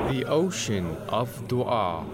The ocean of dua.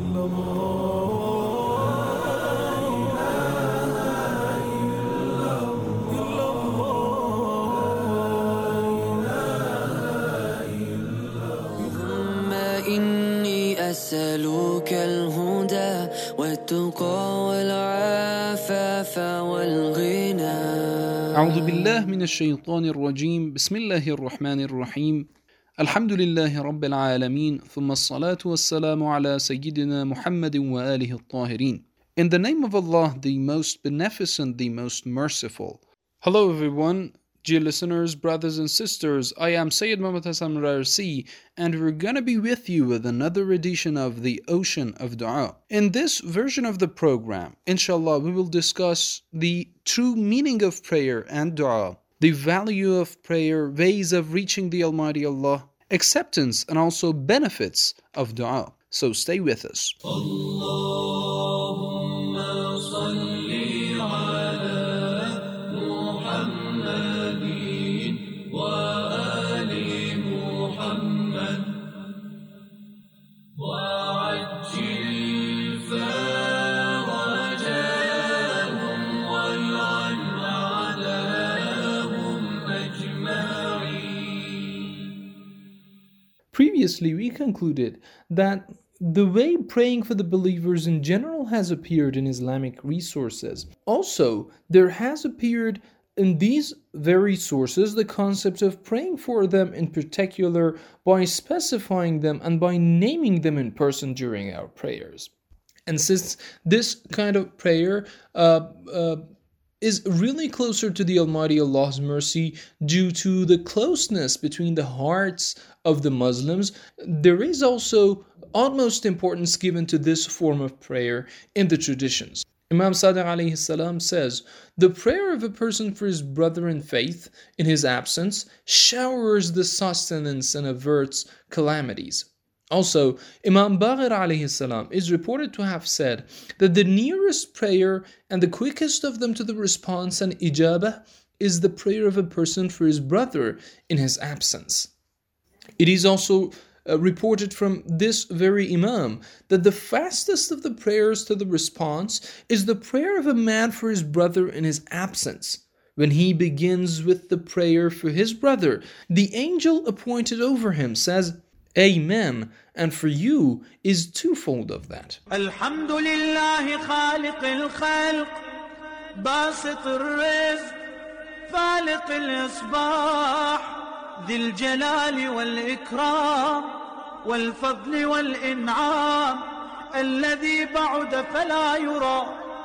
إني أسألك الهدى والتقى والعفاف والغنى. أعوذ بالله من الشيطان الرجيم. بسم الله الرحمن الرحيم. الحمد لله رب العالمين. ثم الصلاة والسلام على سيدنا محمد وآله الطاهرين. In the name of Allah, the most beneficent, the most merciful. Hello everyone, dear listeners, brothers and sisters. I am Sayyid Muhammad Hassan Rarsi, and we're going to be with you with another edition of the Ocean of Dua. In this version of the program, inshallah, we will discuss the true meaning of prayer and dua, the value of prayer, ways of reaching the Almighty Allah, acceptance and also benefits of dua. So stay with us. Previously, we concluded that the way praying for the believers in general has appeared in Islamic resources. Also, there has appeared in these very sources the concept of praying for them in particular by specifying them and by naming them in person during our prayers. And since this kind of prayer is really closer to the Almighty Allah's mercy due to the closeness between the hearts of the Muslims, there is also utmost importance given to this form of prayer in the traditions. Imam Sadiq alayhi salam says, "The prayer of a person for his brother in faith in his absence showers the sustenance and averts calamities." Also, Imam Baqir alayhi salam is reported to have said that the nearest prayer and the quickest of them to the response and ijabah is the prayer of a person for his brother in his absence. It is also reported from this very Imam that the fastest of the prayers to the response is the prayer of a man for his brother in his absence. When he begins with the prayer for his brother, the angel appointed over him says, Amen, and for you is twofold of that. Alhamdulillah khaliq al-khalq basit al-rizq faliq al-isbah ذي الجلال والإكرام والفضل والإنعام الذي بعد فلا يرى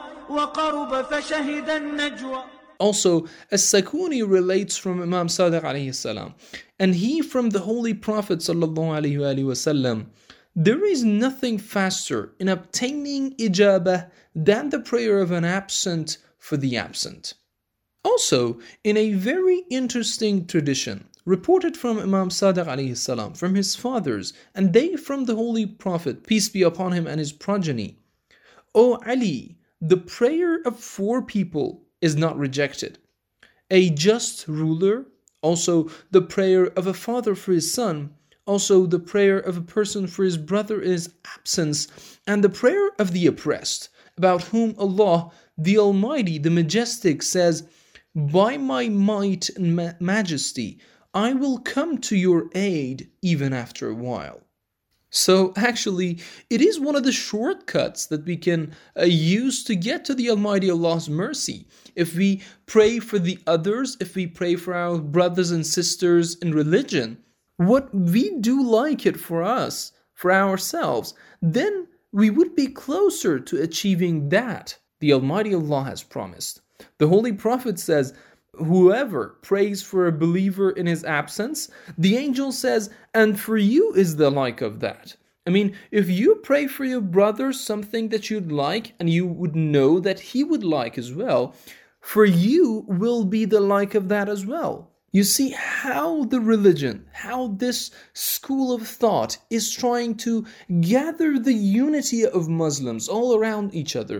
وقرب فشهد النجوى. Also, As-Sakuni relates from Imam Sadiq alayhi salam, and he from the Holy Prophet sallallahu alayhi wasallam, there is nothing faster in obtaining ijabah than the prayer of an absent for the absent. Also, in a very interesting tradition, reported from Imam Sadiq alayhi salam, from his fathers, and they from the Holy Prophet, peace be upon him and his progeny, O Ali, the prayer of 4 people is not rejected. A just ruler, also the prayer of a father for his son, also the prayer of a person for his brother in his absence, and the prayer of the oppressed, about whom Allah, the Almighty, the Majestic, says, By my might and majesty, I will come to your aid even after a while. So actually, it is one of the shortcuts that we can use to get to the Almighty Allah's mercy. If we pray for the others, if we pray for our brothers and sisters in religion, what we do like it for us, for ourselves, then we would be closer to achieving that the Almighty Allah has promised. The Holy Prophet says, whoever prays for a believer in his absence, the angel says, and for you is the like of that. I mean, if you pray for your brother something that you'd like, and you would know that he would like as well, for you will be the like of that as well. You see how the religion, how this school of thought is trying to gather the unity of Muslims all around each other,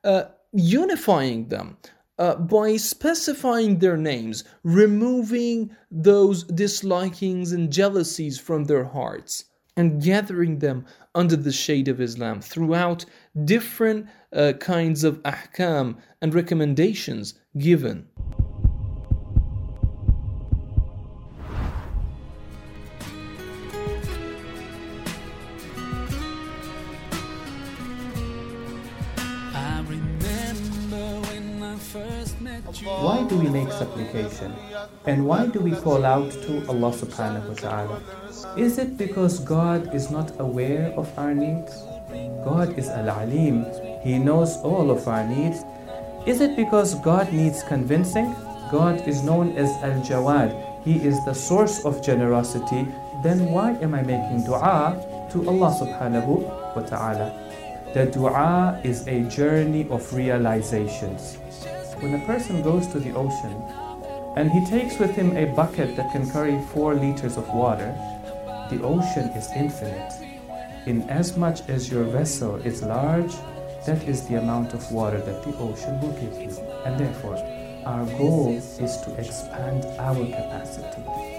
unifying them, by specifying their names, removing those dislikings and jealousies from their hearts. and gathering them under the shade of Islam throughout different kinds of ahkam and recommendations given. Why do we make supplication? And why do we call out to Allah subhanahu wa ta'ala? Is it because God is not aware of our needs? God is Al-Alim. He knows all of our needs. Is it because God needs convincing? God is known as Al-Jawad. He is the source of generosity. Then why am I making dua to Allah subhanahu wa ta'ala? The dua is a journey of realizations. When a person goes to the ocean and he takes with him a bucket that can carry 4 liters of water, the ocean is infinite. In as much as your vessel is large, that is the amount of water that the ocean will give you. And therefore, our goal is to expand our capacity.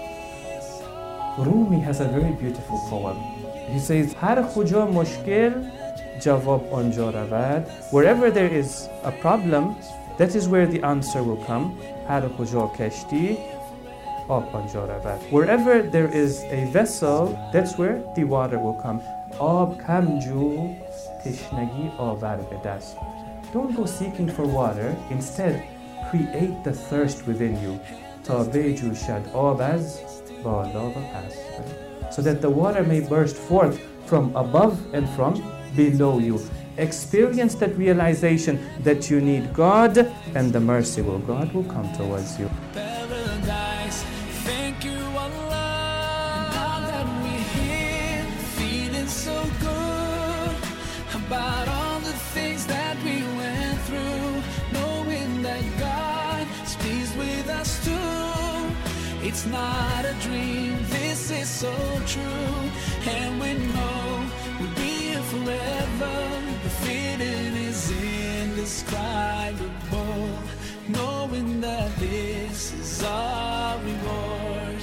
Rumi has a very beautiful poem. He says, Har khuja mushkil jawab anja ravad. Wherever there is a problem, that is where the answer will come. Har khuja kashti ab anja ravad. Wherever there is a vessel, that's where the water will come. Ab kamju tishnagi avar bedast. Don't go seeking for water. Instead, create the thirst within you. Ta beju shad ab az bala wa pas. So that the water may burst forth from above and from below you. Experience that realization that you need God, and the mercy of God will come towards you. Paradise, thank you Allah. Now that we're here, feeling so good about all the things that we went through, knowing that God is pleased with us too. It's not a dream, this is so true, and we know we'll be here forever. The feeling is indescribable, knowing that this is our reward.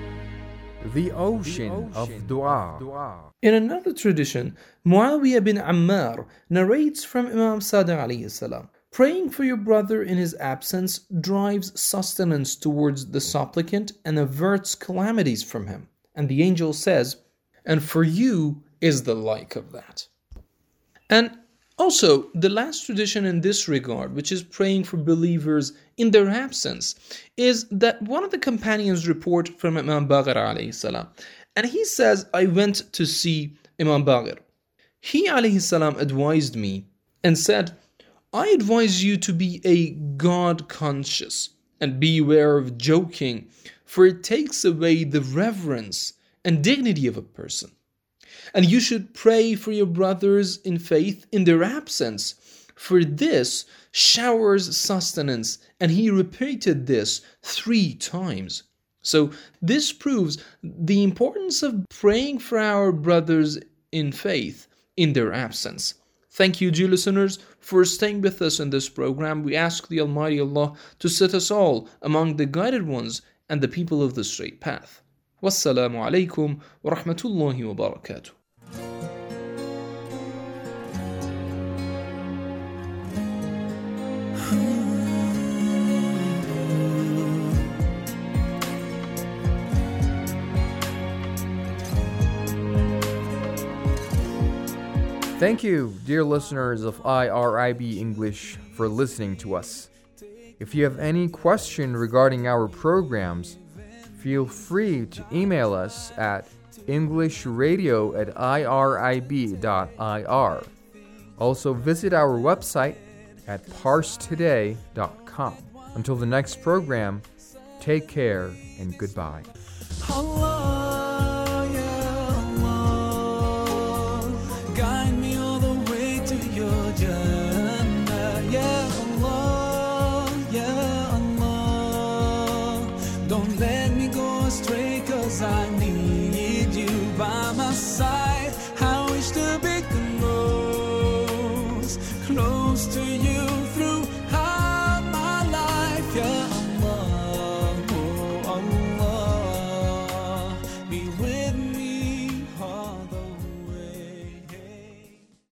The ocean of dua. In another tradition, Muawiyah bin Ammar narrates from Imam Sadiq alayhi salam, praying for your brother in his absence drives sustenance towards the supplicant and averts calamities from him. And the angel says, and for you is the like of that. And also, the last tradition in this regard, which is praying for believers in their absence, is that one of the companions report from Imam Baqir alayhi salam. And he says, I went to see Imam Baqir. He alayhi salam advised me and said, I advise you to be a God conscious and beware of joking, for it takes away the reverence and dignity of a person. And you should pray for your brothers in faith in their absence, for this showers sustenance. And he repeated this 3 times. So this proves the importance of praying for our brothers in faith in their absence. Thank you, dear listeners, for staying with us in this program. We ask the Almighty Allah to set us all among the guided ones and the people of the straight path. Wassalamu alaikum wa rahmatullahi wa barakatuh. Thank you, dear listeners of IRIB English, for listening to us. If you have any question regarding our programs, feel free to email us at englishradio@irib.ir. Also visit our website at parstoday.com. Until the next program, take care and goodbye. Allah, ya Allah, guide me all the way to your Jannah. Ya Allah, don't let me go astray, 'cause I